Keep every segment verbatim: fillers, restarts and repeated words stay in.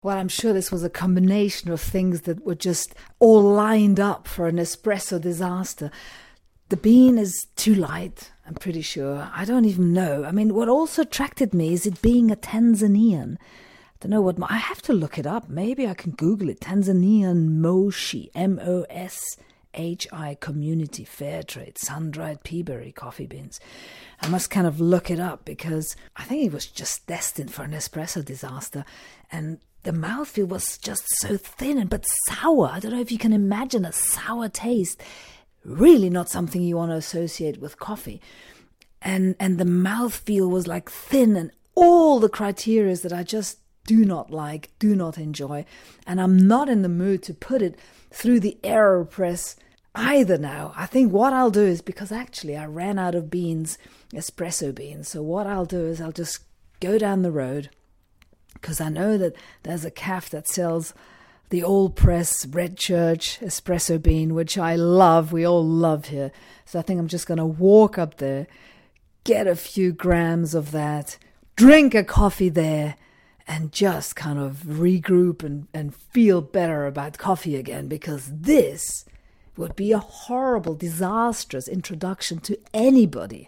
Well, I'm sure this was a combination of things that were just all lined up for an espresso disaster. The bean is too light, I'm pretty sure. I don't even know. I mean, what also attracted me is it being a Tanzanian. I don't know what... I have to look it up. Maybe I can Google it. Tanzanian Moshi, M O S H I Community Fair Trade, sun-dried peaberry coffee beans. I must kind of look it up because I think it was just destined for an espresso disaster. And the mouthfeel was just so thin and but sour. I don't know if you can imagine a sour taste. Really not something you want to associate with coffee. And and the mouthfeel was like thin and all the criteria that I just do not like, do not enjoy. And I'm not in the mood to put it through the AeroPress either now. I think what I'll do is, because actually I ran out of beans, espresso beans. So what I'll do is I'll just go down the road, because I know that there's a cafe that sells the Old Press Red Church espresso bean, which I love. We all love here. So I think I'm just going to walk up there, get a few grams of that, drink a coffee there, and just kind of regroup and, and feel better about coffee again, because this would be a horrible, disastrous introduction to anybody.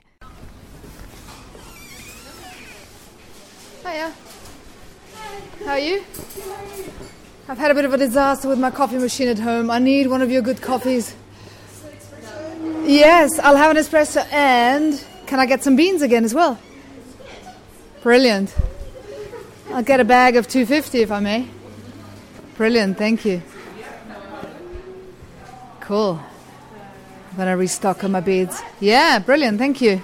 Hiya. How are you? I've had a bit of a disaster with my coffee machine at home. I need one of your good coffees. Yes, I'll have an espresso, and can I get some beans again as well? Brilliant. I'll get a bag of two fifty if I may. Brilliant, thank you. Cool. I'm going to restock on my beads. Yeah, brilliant, thank you.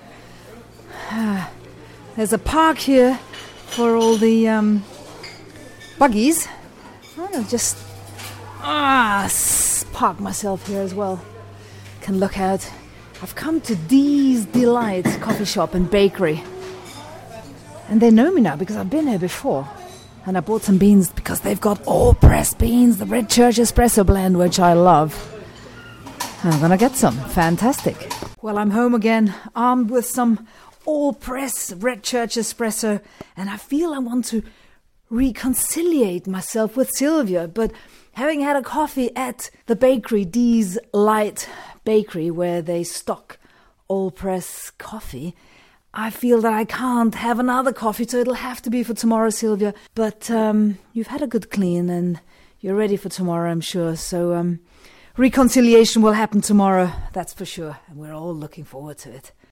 There's a park here for all the um, buggies. I'm going to just ah, park myself here as well. Can look out. I've come to Dee's Delight coffee shop and bakery. And they know me now because I've been here before. And I bought some beans because they've got all pressed beans, the Red Church Espresso blend, which I love. I'm going to get some. Fantastic. Well, I'm home again, armed with some all-press Red Church Espresso. And I feel I want to reconciliate myself with Sylvia. But having had a coffee at the bakery, Dee's Light Bakery, where they stock all-press coffee, I feel that I can't have another coffee, so it'll have to be for tomorrow, Sylvia. But um, you've had a good clean and you're ready for tomorrow, I'm sure. So um, reconciliation will happen tomorrow, that's for sure. And we're all looking forward to it.